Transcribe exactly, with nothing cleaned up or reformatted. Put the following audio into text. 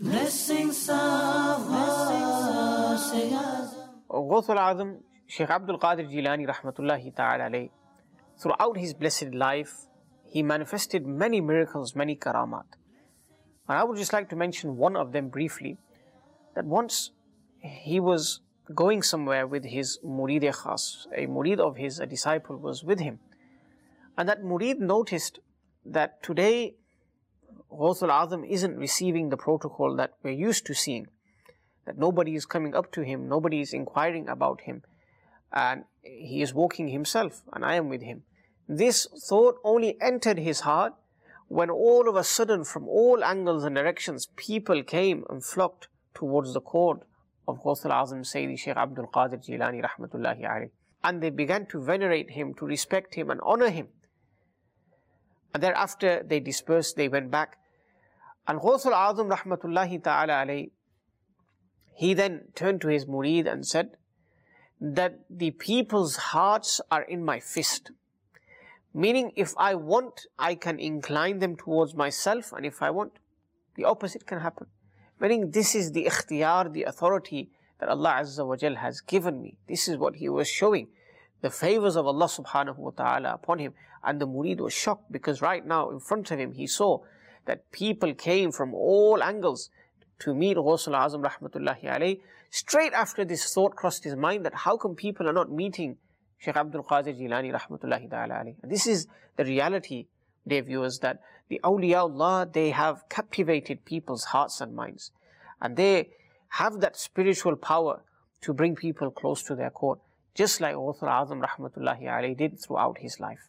Blessings of Ghaus al-Azam, Shaykh Abdul Qadir Jilani Rahmatullahi Ta'ala alayhi, throughout his blessed life, he manifested many miracles, many karamat. And I would just like to mention one of them briefly, that once he was going somewhere with his murid khas, a murid of his, a disciple was with him. And that murid noticed that today Ghaus al-Azam isn't receiving the protocol that we're used to seeing, that nobody is coming up to him, nobody is inquiring about him, and he is walking himself, and I am with him. This thought only entered his heart when all of a sudden, from all angles and directions, people came and flocked towards the court of Ghaus al-Azam Sayyidi Shaykh Abdul Qadir Jilani Rahmatullahi alayhi. And they began to venerate him, to respect him and honor him. And thereafter they dispersed, they went back. And Ghaus al-Azam Rahmatullahi Ta'ala alayhi, he then turned to his murid and said that the people's hearts are in my fist. Meaning, if I want, I can incline them towards myself, and if I want, the opposite can happen. Meaning, this is the ikhtiyar, the authority that Allah Azza wa Jal has given me. This is what he was showing, the favors of Allah Subhanahu wa Ta'ala upon him. And the murid was shocked, because right now in front of him he saw that people came from all angles to meet Ghaus al-Azam Rahmatullahi alayhi. Straight after this thought crossed his mind that how come people are not meeting Shaykh Abdul Qadir Jilani Rahmatullahi Ta'ala alayhi. And this is the reality, dear viewers, that the awliyaullah, they have captivated people's hearts and minds. And they have that spiritual power to bring people close to their court, just like Ghaus al-Azam Rahmatullahi alayhi did throughout his life.